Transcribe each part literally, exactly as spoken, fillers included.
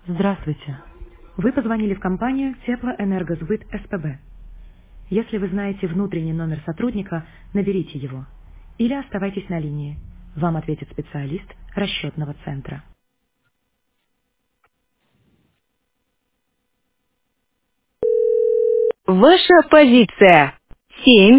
Здравствуйте. Вы позвонили в компанию Теплоэнергосбыт СПБ. Если вы знаете внутренний номер сотрудника, наберите его. Или оставайтесь на линии. Вам ответит специалист расчетного центра. Ваша позиция. Семь.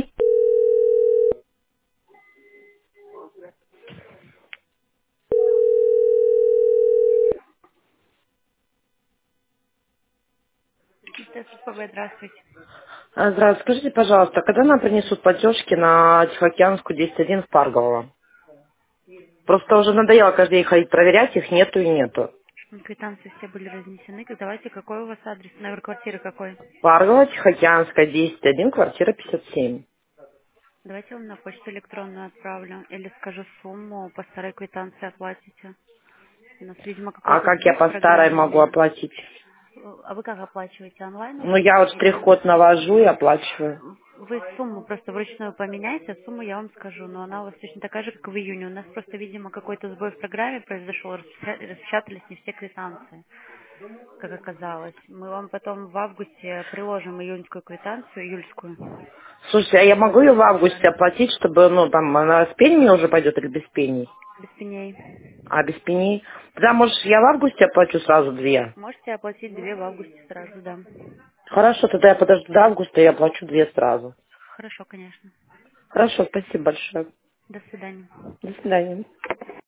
СПБ, здравствуйте. А, Здравствуйте, скажите, пожалуйста, когда нам принесут платежки на Тихоокеанскую десять один в Паргово? Просто уже надоело каждый день ходить проверять, их нету и нету. Квитанции все были разнесены. Давайте, какой у вас адрес? Номер квартиры какой? Паргово, Тихоокеанская, десять один, квартира пятьдесят семь. Давайте я вам на почту электронную отправлю. Или скажу сумму, по старой квитанции оплатите. У нас, видимо, А какой-то как я сбой в по старой могу программе. оплатить? А вы как оплачиваете? Онлайн у Ну, вас я вот или... штрих-код навожу и оплачиваю. Вы сумму просто вручную поменяйте, а сумму я вам скажу, но она у вас точно такая же, как в июне. У нас просто, видимо, какой-то сбой в программе произошел, распеча- распечатались не все квитанции, как оказалось. Мы вам потом в августе приложим июньскую квитанцию, июльскую, Слушайте, а я могу ее вот, в по августе старой, оплатить, чтобы, ну, там, она с пенями уже пойдет или без пений? без пеней. А без пеней? Тогда, может, я в августе оплачу сразу две? Можете оплатить две в августе сразу, да. Хорошо, тогда я подожду до августа и оплачу две сразу. Хорошо, конечно. Хорошо, спасибо большое. До свидания. До свидания.